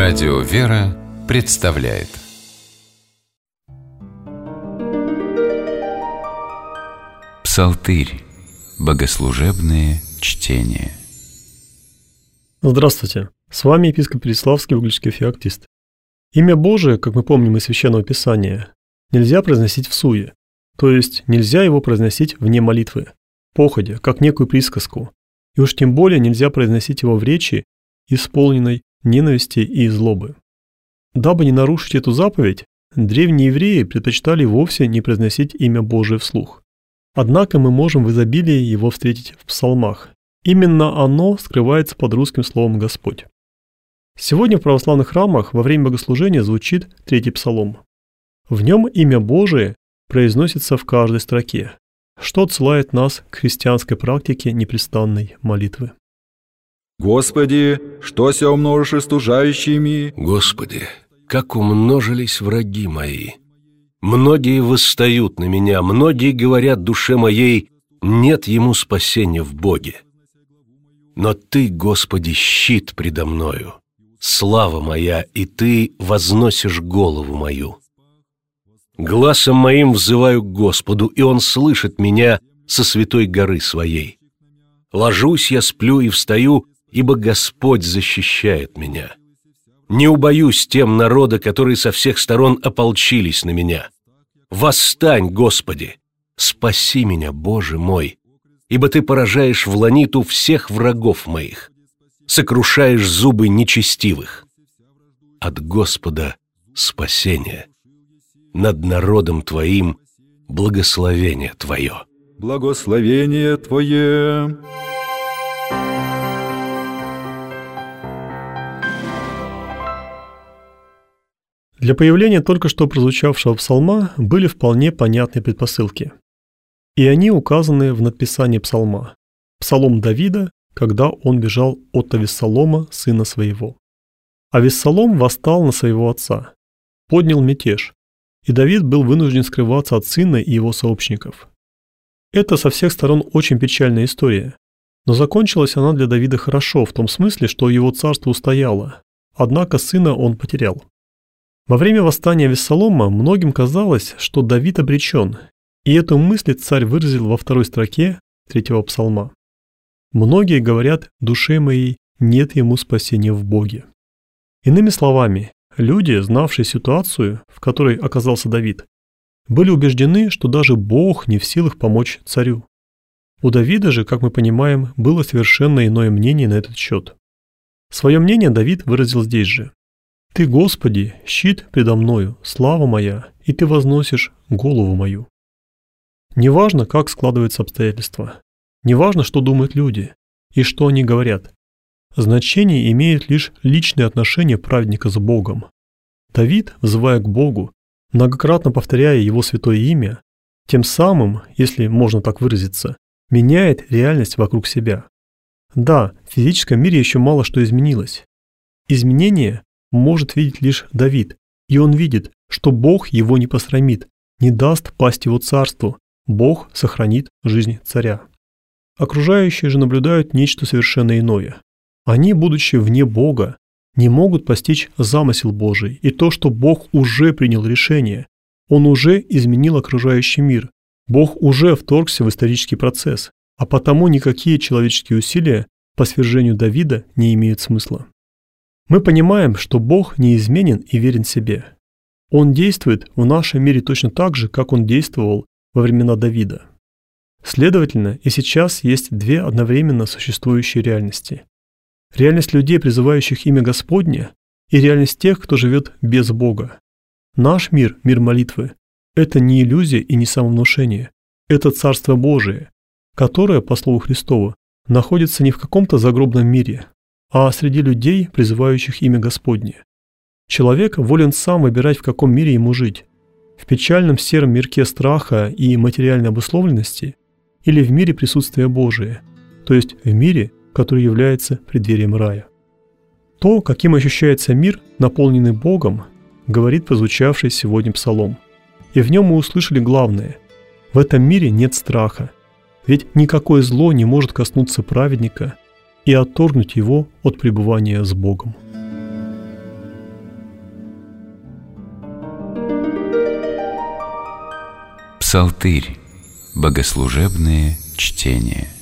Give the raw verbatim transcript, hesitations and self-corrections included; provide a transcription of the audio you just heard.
Радио «Вера» представляет Псалтырь. Богослужебные чтения. Здравствуйте! С вами епископ Переславский, угличский феоктист. Имя Божие, как мы помним из Священного Писания, нельзя произносить всуе, то есть нельзя его произносить вне молитвы, походя, как некую присказку, и уж тем более нельзя произносить его в речи, исполненной ненависти и злобы. Дабы не нарушить эту заповедь, древние евреи предпочитали вовсе не произносить имя Божие вслух. Однако мы можем в изобилии его встретить в псалмах. Именно оно скрывается под русским словом «Господь». Сегодня в православных храмах во время богослужения звучит третий псалом. В нем имя Божие произносится в каждой строке, что отсылает нас к христианской практике непрестанной молитвы. Господи, что ся умножишь истужающими? Господи, как умножились враги мои! Многие восстают на меня, многие говорят душе моей, нет ему спасения в Боге. Но Ты, Господи, щит предо мною, слава моя, и Ты возносишь голову мою. Гласом моим взываю к Господу, и Он слышит меня со святой горы Своей. Ложусь я, сплю и встаю, ибо Господь защищает меня. Не убоюсь тем народа, которые со всех сторон ополчились на меня. Восстань, Господи! Спаси меня, Боже мой! Ибо Ты поражаешь в ланиту всех врагов моих, сокрушаешь зубы нечестивых. От Господа спасение, над народом Твоим благословение Твое. Благословение Твое. Для появления только что прозвучавшего псалма были вполне понятные предпосылки. И они указаны в надписании псалма. Псалом Давида, когда он бежал от Авессалома, сына своего. Авессалом восстал на своего отца, поднял мятеж, и Давид был вынужден скрываться от сына и его сообщников. Это со всех сторон очень печальная история, но закончилась она для Давида хорошо в том смысле, что его царство устояло, однако сына он потерял. Во время восстания Авессалома многим казалось, что Давид обречен, и эту мысль царь выразил во второй строке третьего псалма. Многие говорят: «Душе моей нет ему спасения в Боге». Иными словами, люди, знавшие ситуацию, в которой оказался Давид, были убеждены, что даже Бог не в силах помочь царю. У Давида же, как мы понимаем, было совершенно иное мнение на этот счет. Свое мнение Давид выразил здесь же. «Ты, Господи, щит предо мною, слава моя, и Ты возносишь голову мою». Неважно, как складываются обстоятельства, неважно, что думают люди и что они говорят. Значение имеет лишь личное отношение праведника с Богом. Давид, взывая к Богу, многократно повторяя Его святое имя, тем самым, если можно так выразиться, меняет реальность вокруг себя. Да, в физическом мире еще мало что изменилось. Изменение может видеть лишь Давид, и он видит, что Бог его не посрамит, не даст пасть его царству, Бог сохранит жизнь царя. Окружающие же наблюдают нечто совершенно иное. Они, будучи вне Бога, не могут постичь замысел Божий и то, что Бог уже принял решение, Он уже изменил окружающий мир, Бог уже вторгся в исторический процесс, а потому никакие человеческие усилия по свержению Давида не имеют смысла. Мы понимаем, что Бог неизменен и верен себе. Он действует в нашем мире точно так же, как Он действовал во времена Давида. Следовательно, и сейчас есть две одновременно существующие реальности. Реальность людей, призывающих имя Господне, и реальность тех, кто живет без Бога. Наш мир, мир молитвы, это не иллюзия и не самовнушение. Это Царство Божие, которое, по слову Христову, находится не в каком-то загробном мире, а среди людей, призывающих имя Господне. Человек волен сам выбирать, в каком мире ему жить. В печальном сером мирке страха и материальной обусловленности или в мире присутствия Божия, то есть в мире, который является преддверием рая. То, каким ощущается мир, наполненный Богом, говорит прозвучавший сегодня псалом. И в нем мы услышали главное. В этом мире нет страха, ведь никакое зло не может коснуться праведника и отторгнуть его от пребывания с Богом. Псалтырь. Богослужебные чтения.